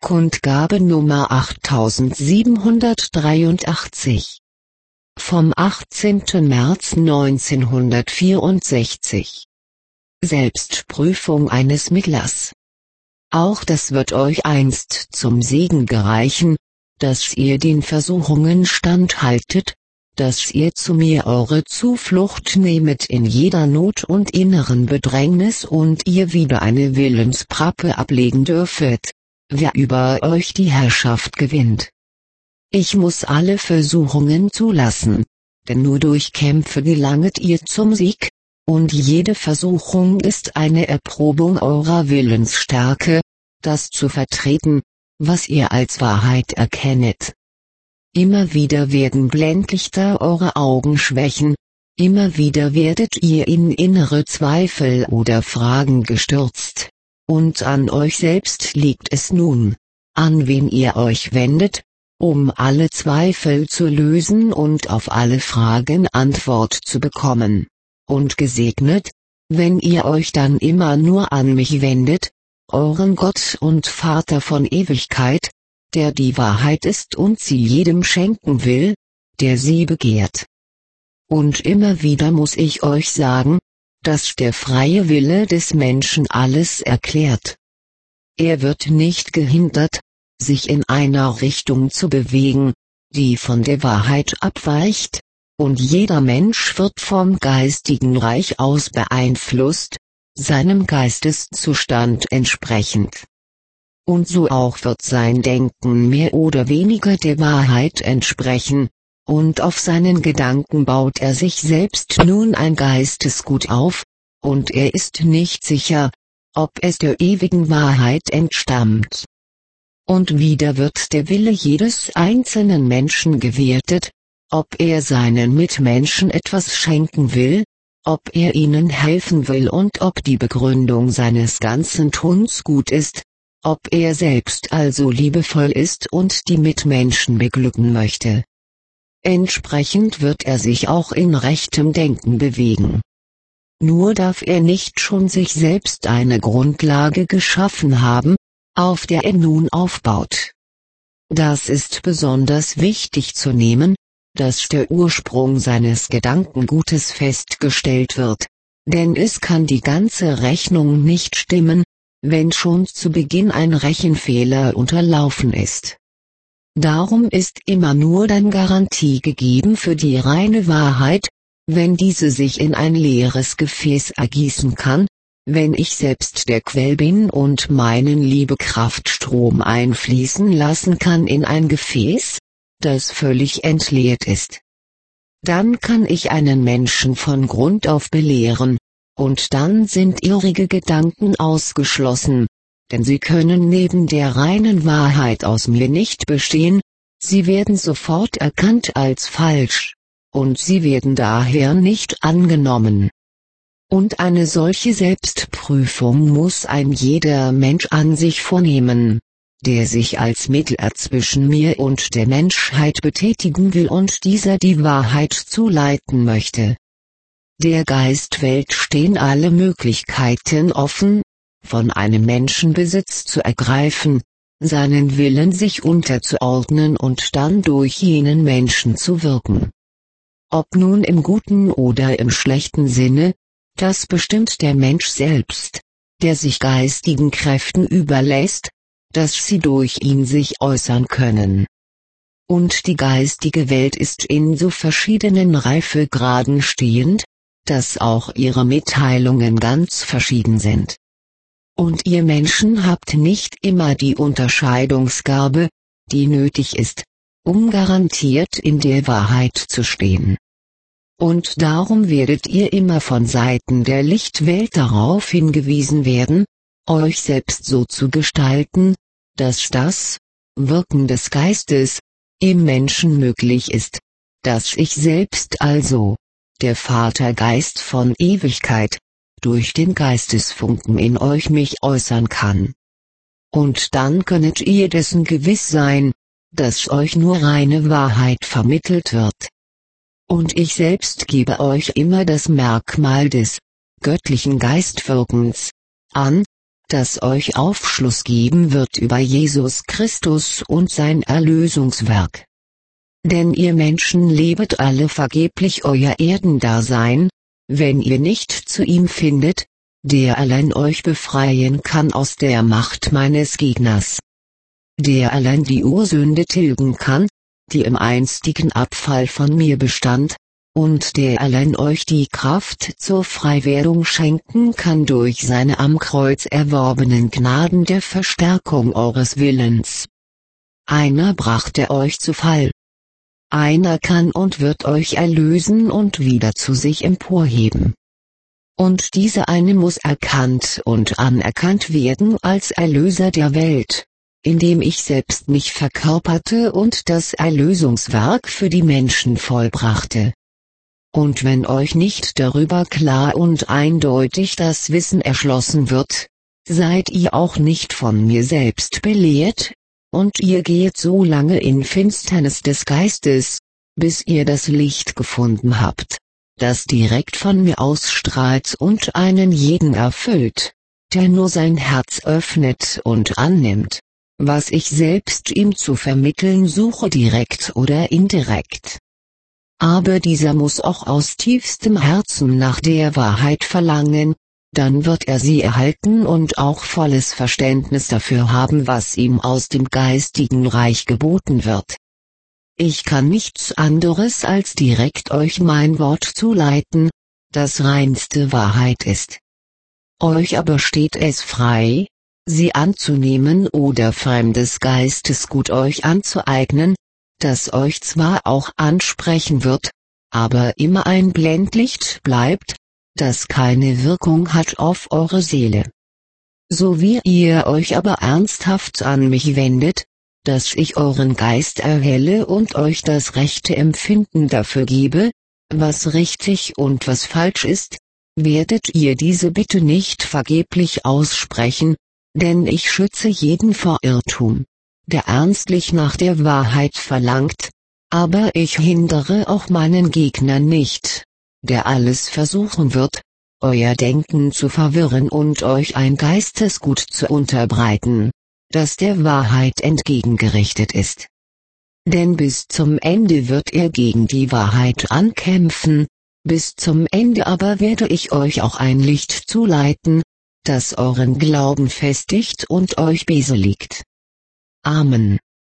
Kundgabe Nummer 8783. Vom 18. März 1964. Selbstprüfung eines Mittlers. Auch das wird euch einst zum Segen gereichen, dass ihr den Versuchungen standhaltet, dass ihr zu mir eure Zuflucht nehmet in jeder Not und inneren Bedrängnis und ihr wieder eine Willensprappe ablegen dürfet, wer über euch die Herrschaft gewinnt. Ich muss alle Versuchungen zulassen, denn nur durch Kämpfe gelanget ihr zum Sieg, und jede Versuchung ist eine Erprobung eurer Willensstärke, das zu vertreten, was ihr als Wahrheit erkennet. Immer wieder werden Blendlichter eure Augen schwächen, immer wieder werdet ihr in innere Zweifel oder Fragen gestürzt, und an euch selbst liegt es nun, an wen ihr euch wendet, um alle Zweifel zu lösen und auf alle Fragen Antwort zu bekommen. Und gesegnet, wenn ihr euch dann immer nur an mich wendet, euren Gott und Vater von Ewigkeit, der die Wahrheit ist und sie jedem schenken will, der sie begehrt. Und immer wieder muss ich euch sagen, dass der freie Wille des Menschen alles erklärt. Er wird nicht gehindert, sich in einer Richtung zu bewegen, die von der Wahrheit abweicht, und jeder Mensch wird vom geistigen Reich aus beeinflusst, seinem Geisteszustand entsprechend. Und so auch wird sein Denken mehr oder weniger der Wahrheit entsprechen, und auf seinen Gedanken baut er sich selbst nun ein Geistesgut auf, und er ist nicht sicher, ob es der ewigen Wahrheit entstammt. Und wieder wird der Wille jedes einzelnen Menschen gewertet, ob er seinen Mitmenschen etwas schenken will, ob er ihnen helfen will und ob die Begründung seines ganzen Tuns gut ist, ob er selbst also liebevoll ist und die Mitmenschen beglücken möchte. Entsprechend wird er sich auch in rechtem Denken bewegen. Nur darf er nicht schon sich selbst eine Grundlage geschaffen haben, auf der er nun aufbaut. Das ist besonders wichtig zu nehmen, dass der Ursprung seines Gedankengutes festgestellt wird, denn es kann die ganze Rechnung nicht stimmen, wenn schon zu Beginn ein Rechenfehler unterlaufen ist. Darum ist immer nur dann Garantie gegeben für die reine Wahrheit, wenn diese sich in ein leeres Gefäß ergießen kann, wenn ich selbst der Quell bin und meinen Liebekraftstrom einfließen lassen kann in ein Gefäß, das völlig entleert ist. Dann kann ich einen Menschen von Grund auf belehren, und dann sind irrige Gedanken ausgeschlossen, denn sie können neben der reinen Wahrheit aus mir nicht bestehen, sie werden sofort erkannt als falsch, und sie werden daher nicht angenommen. Und eine solche Selbstprüfung muss ein jeder Mensch an sich vornehmen, der sich als Mittler zwischen mir und der Menschheit betätigen will und dieser die Wahrheit zuleiten möchte. Der Geistwelt stehen alle Möglichkeiten offen, von einem Menschen Besitz zu ergreifen, seinen Willen sich unterzuordnen und dann durch jenen Menschen zu wirken. Ob nun im guten oder im schlechten Sinne, das bestimmt der Mensch selbst, der sich geistigen Kräften überlässt, dass sie durch ihn sich äußern können. Und die geistige Welt ist in so verschiedenen Reifegraden stehend, dass auch ihre Mitteilungen ganz verschieden sind. Und ihr Menschen habt nicht immer die Unterscheidungsgabe, die nötig ist, um garantiert in der Wahrheit zu stehen. Und darum werdet ihr immer von Seiten der Lichtwelt darauf hingewiesen werden, euch selbst so zu gestalten, dass das Wirken des Geistes im Menschen möglich ist, dass ich selbst also, der Vatergeist von Ewigkeit, durch den Geistesfunken in euch mich äußern kann. Und dann könnet ihr dessen gewiss sein, dass euch nur reine Wahrheit vermittelt wird. Und ich selbst gebe euch immer das Merkmal des göttlichen Geistwirkens an, das euch Aufschluss geben wird über Jesus Christus und sein Erlösungswerk. Denn ihr Menschen lebet alle vergeblich euer Erdendasein, wenn ihr nicht zu ihm findet, der allein euch befreien kann aus der Macht meines Gegners. Der allein die Ursünde tilgen kann, die im einstigen Abfall von mir bestand, und der allein euch die Kraft zur Freiwerdung schenken kann durch seine am Kreuz erworbenen Gnaden der Verstärkung eures Willens. Einer brachte euch zu Fall. Einer kann und wird euch erlösen und wieder zu sich emporheben. Und dieser eine muss erkannt und anerkannt werden als Erlöser der Welt, indem ich selbst mich verkörperte und das Erlösungswerk für die Menschen vollbrachte. Und wenn euch nicht darüber klar und eindeutig das Wissen erschlossen wird, seid ihr auch nicht von mir selbst belehrt, und ihr geht so lange in Finsternis des Geistes, bis ihr das Licht gefunden habt, das direkt von mir ausstrahlt und einen jeden erfüllt, der nur sein Herz öffnet und annimmt, was ich selbst ihm zu vermitteln suche, direkt oder indirekt. Aber dieser muss auch aus tiefstem Herzen nach der Wahrheit verlangen, dann wird er sie erhalten und auch volles Verständnis dafür haben, was ihm aus dem geistigen Reich geboten wird. Ich kann nichts anderes als direkt euch mein Wort zuleiten, das reinste Wahrheit ist. Euch aber steht es frei, sie anzunehmen oder fremdes Geistesgut euch anzueignen, das euch zwar auch ansprechen wird, aber immer ein Blendlicht bleibt, das keine Wirkung hat auf eure Seele. So wie ihr euch aber ernsthaft an mich wendet, dass ich euren Geist erhelle und euch das rechte Empfinden dafür gebe, was richtig und was falsch ist, werdet ihr diese Bitte nicht vergeblich aussprechen, denn ich schütze jeden vor Irrtum, der ernstlich nach der Wahrheit verlangt, aber ich hindere auch meinen Gegner nicht, der alles versuchen wird, euer Denken zu verwirren und euch ein Geistesgut zu unterbreiten, das der Wahrheit entgegengerichtet ist. Denn bis zum Ende wird er gegen die Wahrheit ankämpfen, bis zum Ende aber werde ich euch auch ein Licht zuleiten, das euren Glauben festigt und euch beseligt. Amen.